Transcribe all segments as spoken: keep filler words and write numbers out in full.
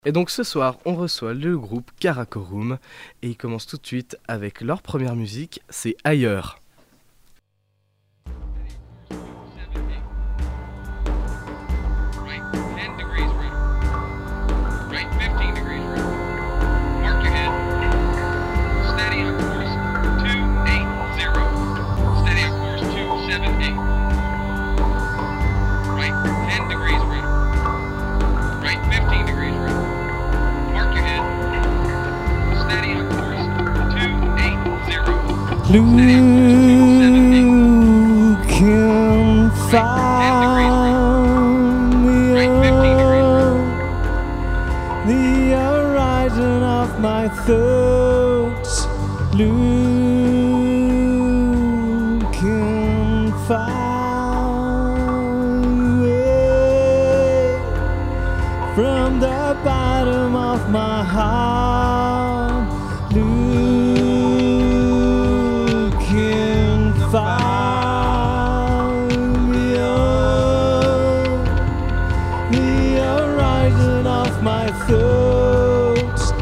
Et donc ce soir, on reçoit le groupe Karakorum et ils commencent tout de suite avec leur première musique, c'est Ailleurs. Who can find the horizon of my thoughts? Who can find it from the bottom of my heart? Find me on the horizon of my thoughts.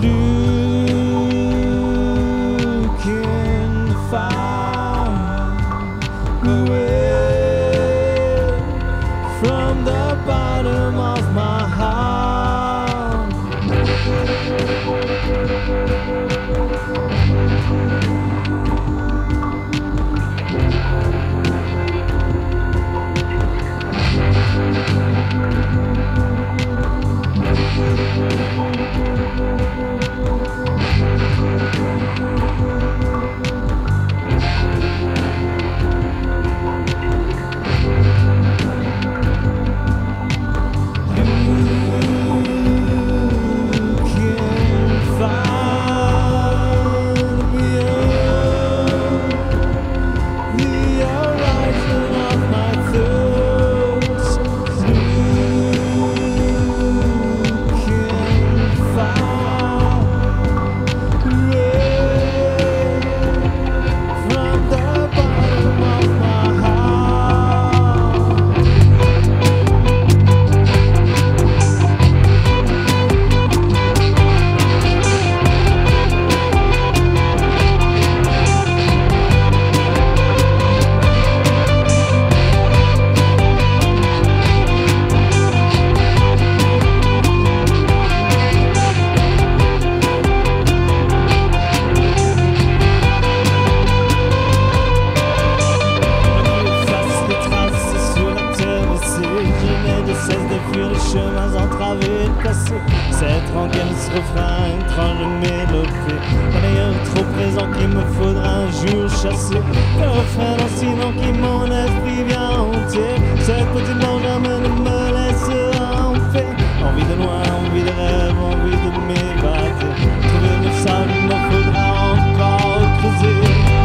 You can find the way from the bottom of my heart. Cette rengaine, ce refrain, une tranche de mélopée. Un ailleurs trop présent qu'il me faudra un jour chasser. Un refrain dans sinon qui mon esprit vient hanter. Cette petite Benjamin ne me laissera en paix. Envie de loin, envie de rêve, envie de m'évader. Trouver le sable, il me faudra encore creuser.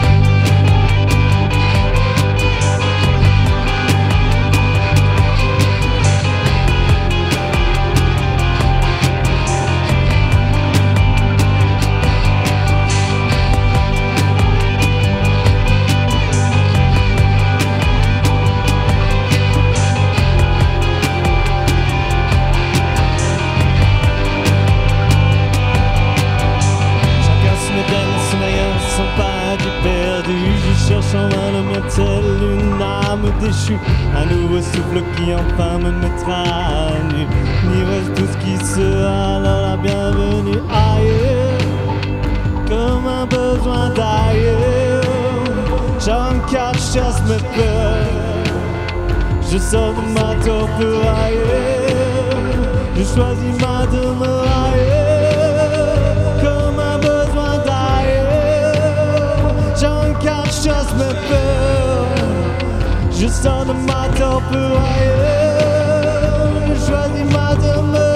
Cherchant à le mien tel une âme déchue, un nouveau souffle qui enfin me mettra à nu. L'ivresse tout ce qui sera alors la bienvenue ailleurs, comme un besoin d'ailleurs. J'encarre, je chasse mes peurs, je sors de ma torpeur ailleurs, je choisis ma demeure ailleurs, comme un besoin d'ailleurs. J'encarre, je chasse mes peurs, je sors de ma torpeur ailleurs, je choisis ma demeure.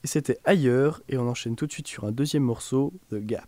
et c'était Ailleurs, et on enchaîne tout de suite sur un deuxième morceau, The Gap.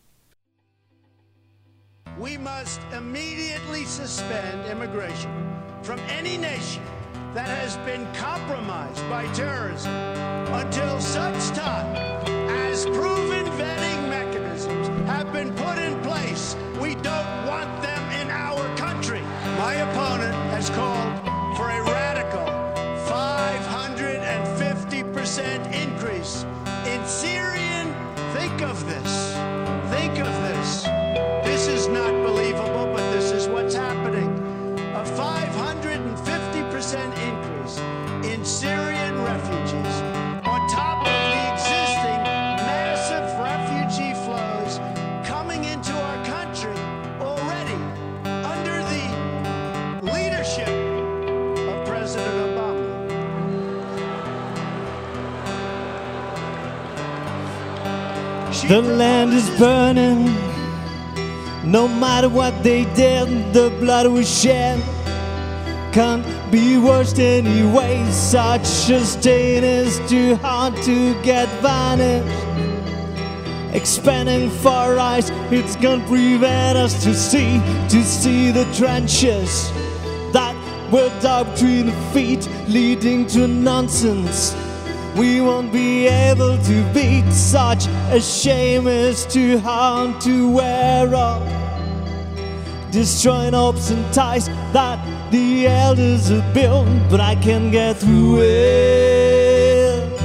We must immediately suspend immigration from any nation that has been compromised by terrorism until such time as proven vetting mechanisms have been put in place. We don't want them in our country. My opponent has called for a radical five hundred fifty percent increase in Syrian. Think of this. Think of this. This is not believable, but this is what's happening. A five hundred fifty percent increase in Syrian refugees on top of the existing massive refugee flows coming into our country already under the leadership of President Obama. The land is burning. No matter what they did, the blood we shed can't be washed anyway. Such a stain is too hard to get vanished. Expanding for eyes, it's gonna prevent us to see, to see the trenches that were dug between the feet, leading to nonsense we won't be able to beat. Such a shame is too hard to wear off, destroying hopes and ties that the elders have built, but I can get through it.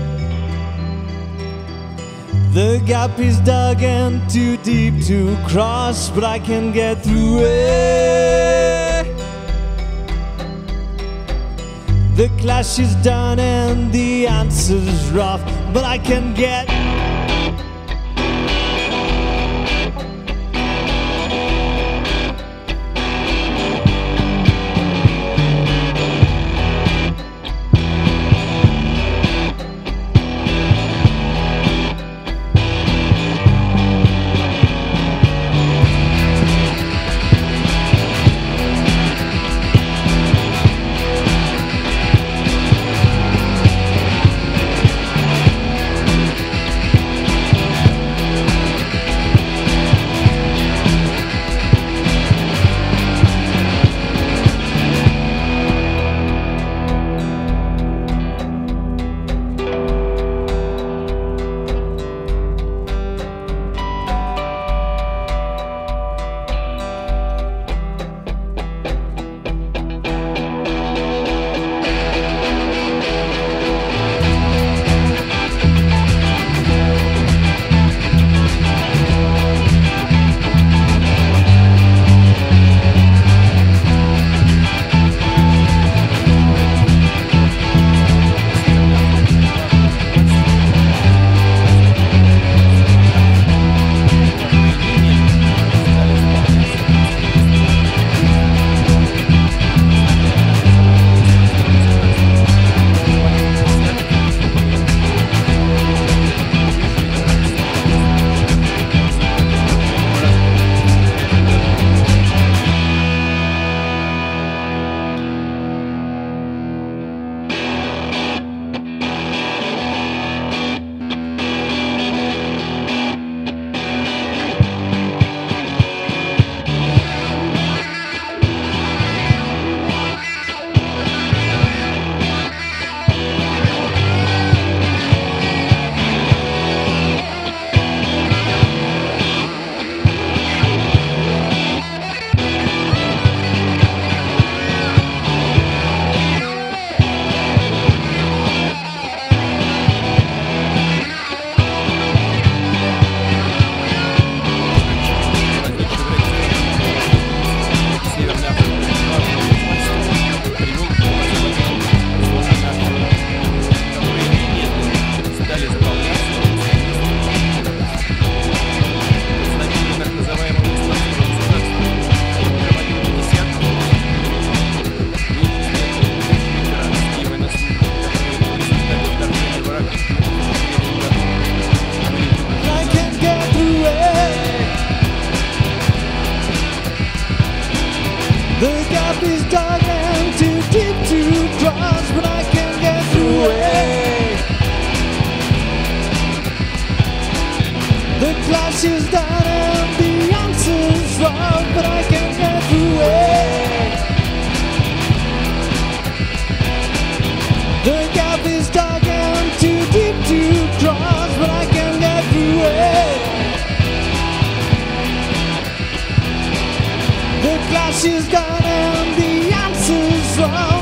The gap is dug and too deep to cross, but I can get through it. The clash is done and the answer's rough, but I can get is down and the answer's wrong, but I can't get through it. The gap is dark and too deep to cross, but I can't get through it. The glass is down and the answer's wrong.